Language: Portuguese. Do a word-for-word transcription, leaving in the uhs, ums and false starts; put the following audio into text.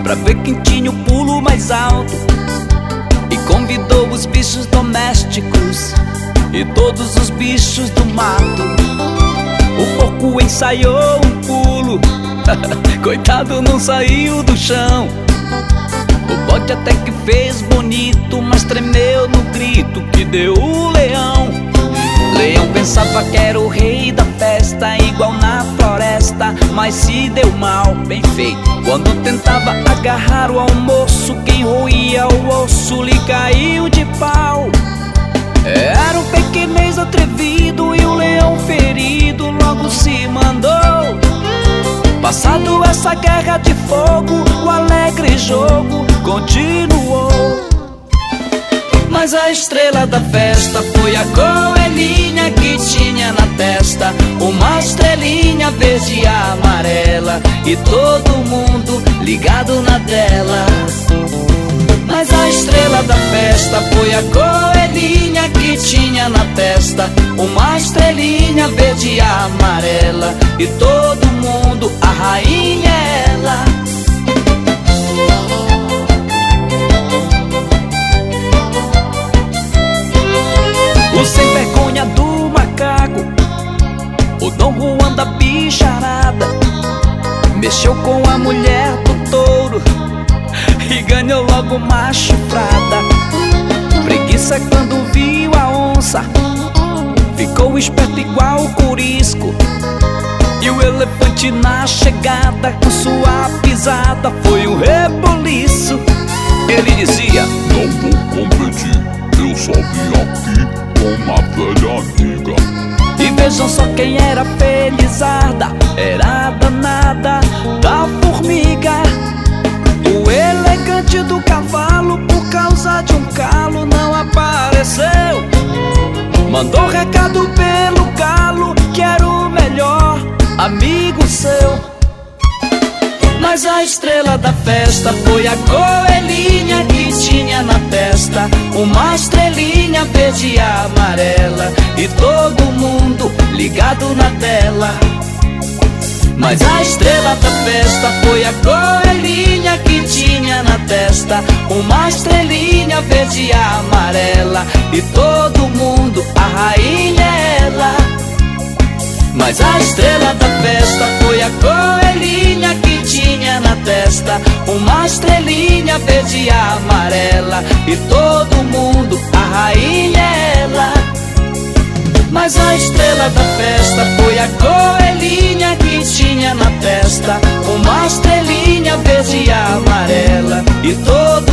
pra ver quem tinha o pulo mais alto, e convidou os bichos domésticos e todos os bichos do mato. O porco ensaiou um pulo, coitado, não saiu do chão. O bode até que fez bonito, mas tremeu no grito que deu o leão. Leão pensava que era o rei da festa, igual na floresta, mas se deu mal, bem feito. Quando tentava agarrar o almoço, quem roía o osso lhe caiu de pau. Era um pequenês atrevido e o leão ferido logo se mandou. Passado essa guerra de fogo, o alegre jogo continuou. Mas a estrela da festa foi a coelhinha que tinha na testa uma estrelinha verde e amarela, e todo mundo ligado na tela. Mas a estrela da festa foi a coelhinha que tinha na testa uma estrelinha verde e amarela, e todo mundo, a rainha é ela. O sem vergonha do macaco, o Dom Juan da bicharada, mexeu com a mulher do touro e ganhou logo uma chifrada. Preguiça quando viu a onça, ficou esperto igual o corisco, e o elefante na chegada com sua pisada foi um reboliço. Ele dizia: não vou competir, eu só vim aqui com uma velha amiga. E vejam só quem era felizarda, era a danada da formiga. O elegante do cavalo, por causa de um calo, não apareceu. Mandou recado pelo galo, que era o melhor amigo seu. Mas a estrela da festa foi a coelhinha que tinha na testa uma estrelinha verde e amarela, e todo mundo ligado na tela. Mas a estrela da festa foi a coelhinha que tinha na testa uma estrelinha verde e amarela, e todo mundo, a rainha é ela. Mas a estrela da festa foi a coelhinha que tinha na testa uma estrelinha verde e amarela, e todo mundo, a rainha é ela. Mas a estrela da festa foi a coelhinha que tinha na testa uma estrelinha verde e amarela, e todo